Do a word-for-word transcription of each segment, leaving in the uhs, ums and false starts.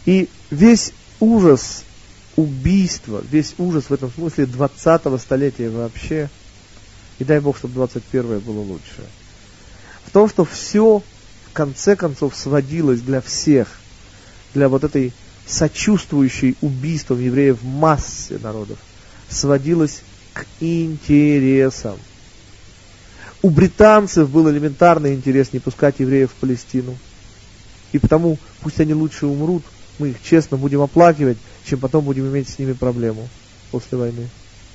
И весь ужас убийства, весь ужас в этом смысле двадцатого столетия вообще, и дай Бог, чтобы двадцать первое было лучше, в том, что все в конце концов сводилось для всех, для вот этой сочувствующей убийствам евреев массы народов, сводилось к интересам. У британцев был элементарный интерес не пускать евреев в Палестину. И потому пусть они лучше умрут, мы их честно будем оплакивать, чем потом будем иметь с ними проблему после войны.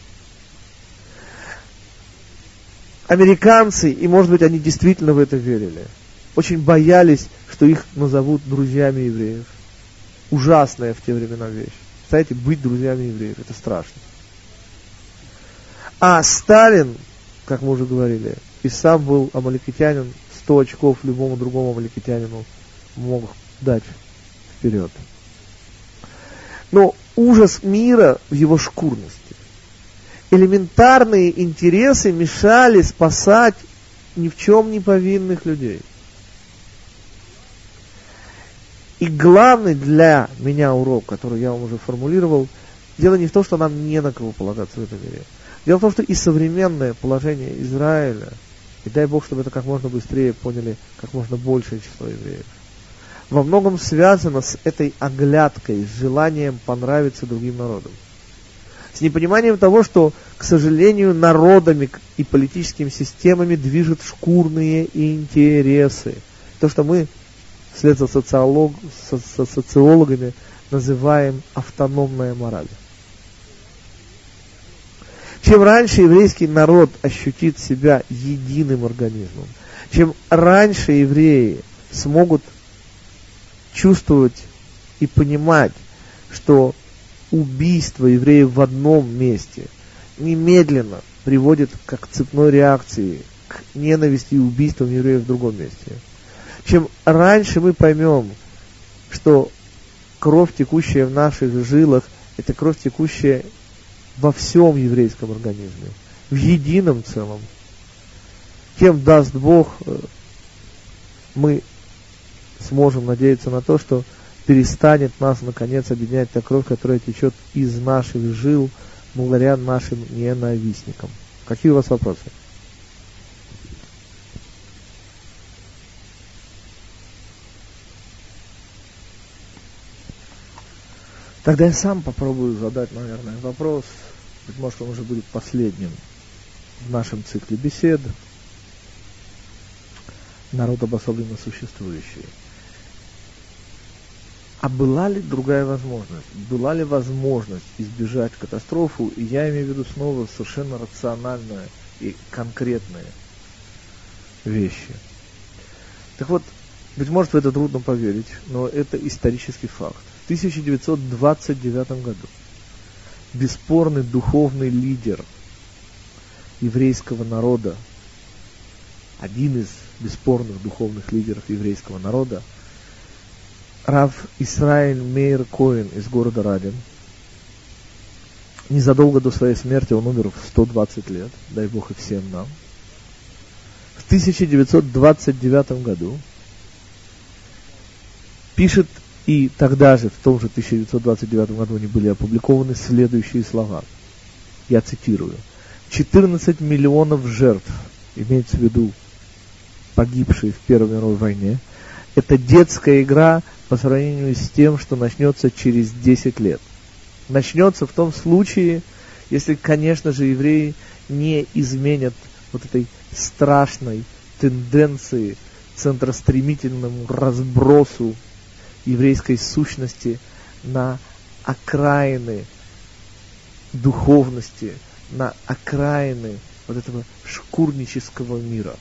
Американцы, и может быть они действительно в это верили, очень боялись, что их назовут друзьями евреев. Ужасная в те времена вещь. Представляете, быть друзьями евреев, это страшно. А Сталин, как мы уже говорили, и сам был амаликитянин, сто очков любому другому амаликитянину мог дать вперед. Но ужас мира в его шкурности. Элементарные интересы мешали спасать ни в чем не повинных людей. И главный для меня урок, который я вам уже формулировал, дело не в том, что нам не на кого полагаться в этом мире. Дело в том, что и современное положение Израиля, и дай Бог, чтобы это как можно быстрее поняли как можно большее число евреев, во многом связано с этой оглядкой, с желанием понравиться другим народам. С непониманием того, что, к сожалению, народами и политическими системами движут шкурные интересы. То, что мы вслед за, социолог, со, со социологами называем автономная мораль. Чем раньше еврейский народ ощутит себя единым организмом, чем раньше евреи смогут чувствовать и понимать, что убийство евреев в одном месте немедленно приводит к цепной реакции, к ненависти и убийствам евреев в другом месте. Чем раньше мы поймем, что кровь, текущая в наших жилах, это кровь, текущая во всем еврейском организме, в едином целом, тем, даст Бог, мы сможем надеяться на то, что перестанет нас, наконец, объединять та кровь, которая течет из наших жил, благодаря нашим ненавистникам. Какие у вас вопросы? Тогда я сам попробую задать, наверное, вопрос. Быть может, он уже будет последним в нашем цикле бесед. Народ обособленно существующий. А была ли другая возможность? Была ли возможность избежать катастрофу? И я имею в виду снова совершенно рациональные и конкретные вещи. Так вот, быть может, в это трудно поверить, но это исторический факт. В тысяча девятьсот двадцать девятом году бесспорный духовный лидер еврейского народа, один из бесспорных духовных лидеров еврейского народа, Рав Исраэль Мейер Коэн из города Радин, незадолго до своей смерти, он умер в сто двадцать лет, дай Бог и всем нам, в тысяча девятьсот двадцать девятом году пишет, и тогда же, в том же тысяча девятьсот двадцать девятом году, они были опубликованы следующие слова. Я цитирую. четырнадцать миллионов жертв, имеется в виду погибшие в Первой мировой войне, это детская игра по сравнению с тем, что начнется через десять лет. Начнется в том случае, если, конечно же, евреи не изменят вот этой страшной тенденции центростремительному разбросу еврейской сущности на окраины духовности, на окраины вот этого шкурнического мира.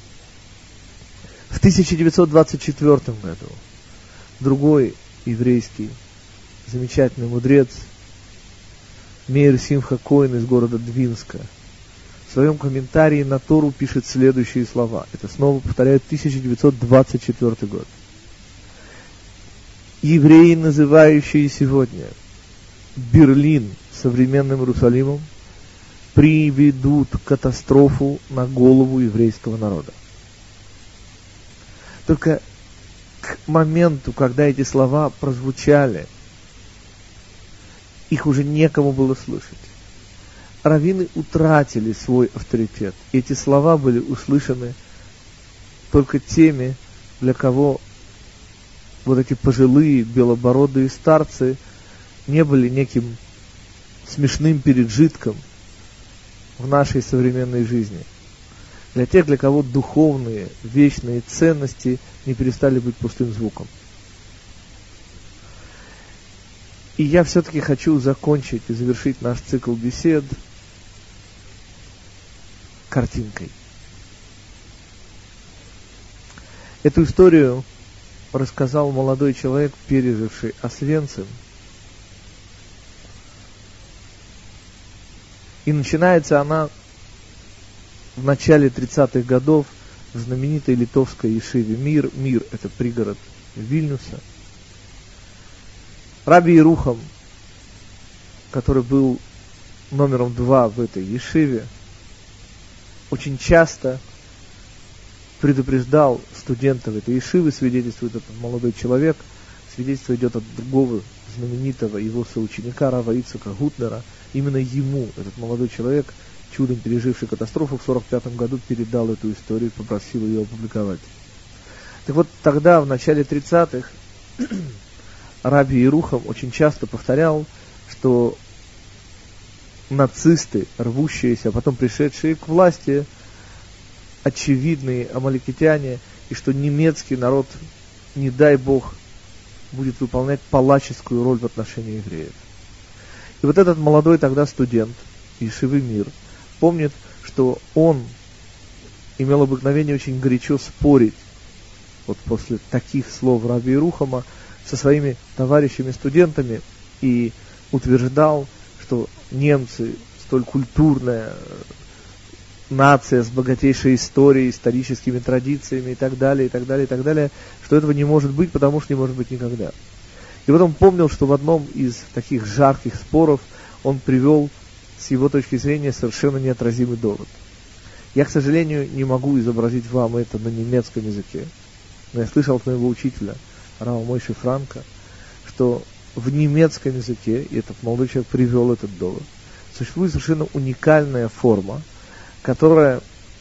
В тысяча девятьсот двадцать четвёртом году другой еврейский замечательный мудрец Мейер Симха Коэн из города Двинска в своем комментарии на Тору пишет следующие слова. Это снова повторяю тысяча девятьсот двадцать четвёртый год. Евреи, называющие сегодня Берлин современным Иерусалимом, приведут катастрофу на голову еврейского народа. Только к моменту, когда эти слова прозвучали, их уже некому было слышать. Раввины утратили свой авторитет. Эти слова были услышаны только теми, для кого вот эти пожилые белобородые старцы не были неким смешным пережитком в нашей современной жизни. Для тех, для кого духовные, вечные ценности не перестали быть пустым звуком. И я все-таки хочу закончить и завершить наш цикл бесед картинкой. Эту историю рассказал молодой человек, переживший Освенцим. И начинается она в начале тридцатых годов в знаменитой литовской ешиве Мир. Мир – это пригород Вильнюса. Раби Ерухам, который был номером два в этой ешиве, очень часто предупреждал студентов этой ешивы, свидетельствует этот молодой человек, свидетельство идет от другого знаменитого его соученика Рава Ицхака Гутнера. Именно ему, этот молодой человек, чудом переживший катастрофу, в сорок пятом году передал эту историю и попросил ее опубликовать. Так вот, тогда, в начале тридцатых, Раби Ерухам очень часто повторял, что нацисты, рвущиеся, а потом пришедшие к власти, очевидные амаликитяне, и что немецкий народ, не дай бог, будет выполнять палаческую роль в отношении евреев. И вот этот молодой тогда студент ешивы Мир помнит, что он имел обыкновение очень горячо спорить вот после таких слов Раби Ерухама со своими товарищами-студентами и утверждал, что немцы, столь культурная нация с богатейшей историей, историческими традициями и так далее, и так далее, и так далее, что этого не может быть, потому что не может быть никогда. И вот он помнил, что в одном из таких жарких споров он привел, с его точки зрения, совершенно неотразимый довод. Я, к сожалению, не могу изобразить вам это на немецком языке, но я слышал от моего учителя, Рава Мойши Франка, что в немецком языке, и этот молодой человек привел этот довод, существует совершенно уникальная форма, которая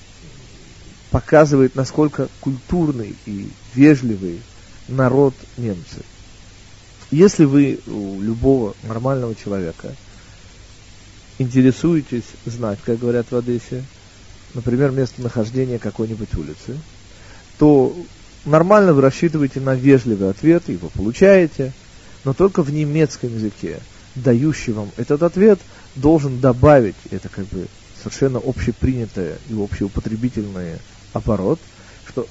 показывает, насколько культурный и вежливый народ немцы. Если вы у любого нормального человека интересуетесь знать, как говорят в Одессе, например, местонахождение какой-нибудь улицы, то нормально вы рассчитываете на вежливый ответ, его получаете, но только в немецком языке дающий вам этот ответ должен добавить, это как бы совершенно общепринятое и общеупотребительный оборот, что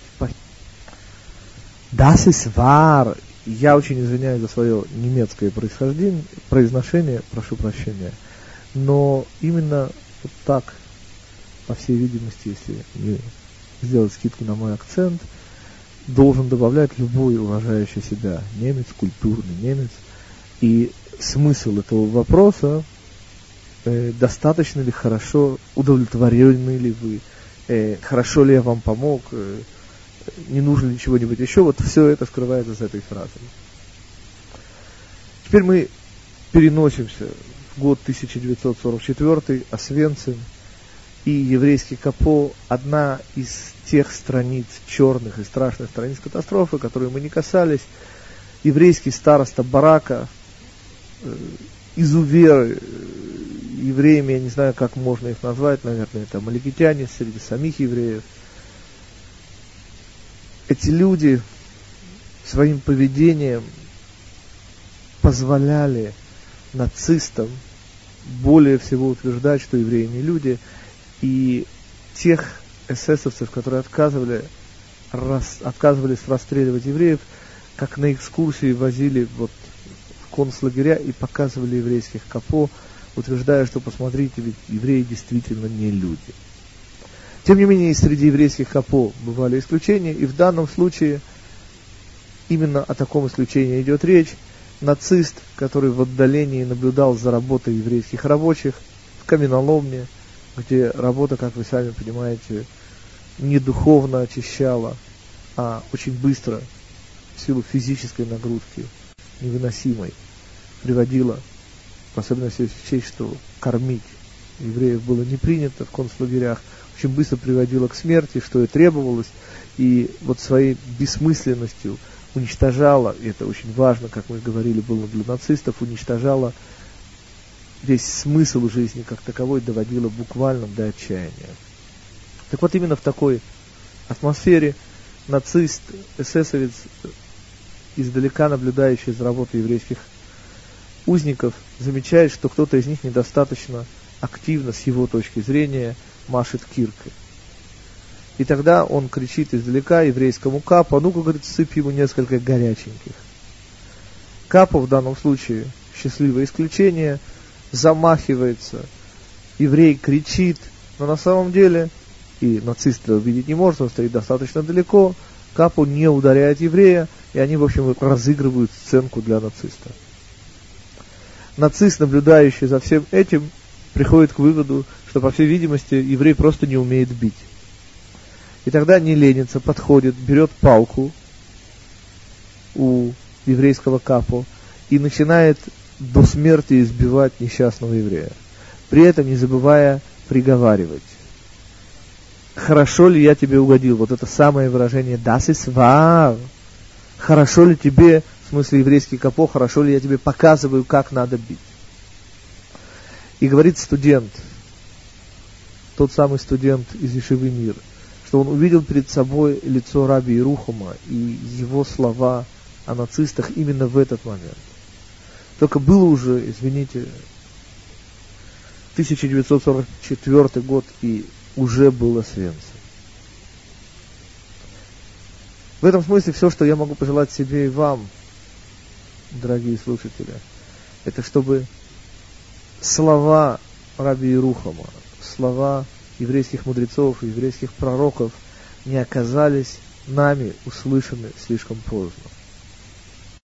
das ist wahr. Я очень извиняюсь за свое немецкое происхождение, произношение, прошу прощения, но именно вот так, по всей видимости, если не сделать скидку на мой акцент, должен добавлять любой уважающий себя немец, культурный немец. И смысл этого вопроса, э, достаточно ли хорошо, удовлетворены ли вы, э, хорошо ли я вам помог, э, не нужно ли чего-нибудь еще, вот все это скрывается за этой фразой. Теперь мы переносимся в год тысяча девятьсот сорок четвёртый, Освенцим, и еврейский Капо, одна из тех страниц, черных и страшных страниц катастрофы, которые мы не касались. Еврейский староста Барака, э, изуверы, э, евреями, я не знаю, как можно их назвать, наверное, это амаликитяне среди самих евреев. Эти люди своим поведением позволяли нацистам более всего утверждать, что евреи не люди, и тех эсэсовцев, которые отказывали, рас, отказывались расстреливать евреев, как на экскурсии возили вот в концлагеря и показывали еврейских капо, утверждая, что посмотрите, ведь евреи действительно не люди. Тем не менее, и среди еврейских капо бывали исключения, и в данном случае именно о таком исключении идет речь. Нацист, который в отдалении наблюдал за работой еврейских рабочих в каменоломне, где работа, как вы сами понимаете, не духовно очищала, а очень быстро в силу физической нагрузки невыносимой приводило, в особенности в честь, что кормить евреев было не принято в концлагерях, очень быстро приводило к смерти, что и требовалось, и вот своей бессмысленностью уничтожала, и это очень важно, как мы говорили, было для нацистов, уничтожала весь смысл жизни как таковой, доводила буквально до отчаяния. Так вот, именно в такой атмосфере нацист, эсэсовец, издалека наблюдающий за работой еврейских узников, замечает, что кто-то из них недостаточно активно, с его точки зрения, машет киркой. И тогда он кричит издалека еврейскому капу: а ну-ка, говорит, сыпь ему несколько горяченьких. Капу в данном случае, счастливое исключение, замахивается, еврей кричит, но на самом деле, и нацист это увидеть не может, он стоит достаточно далеко, капу не ударяет еврея, и они, в общем, разыгрывают сценку для нациста. Нацист, наблюдающий за всем этим, приходит к выводу, что, по всей видимости, еврей просто не умеет бить. И тогда не ленится, подходит, берет палку у еврейского капо и начинает до смерти избивать несчастного еврея, при этом не забывая приговаривать: хорошо ли я тебе угодил? Вот это самое выражение «das ist wahr». Хорошо ли тебе, в смысле еврейский капо, хорошо ли я тебе показываю, как надо бить? И говорит студент, тот самый студент из Ешивы Мир, что он увидел перед собой лицо Раби Ерухама и его слова о нацистах именно в этот момент. Только было уже, извините, тысяча девятьсот сорок четвёртый год, и уже было Освенцим. В этом смысле все, что я могу пожелать себе и вам, дорогие слушатели, это чтобы слова Раби Ерухама, слова еврейских мудрецов и еврейских пророков не оказались нами услышаны слишком поздно.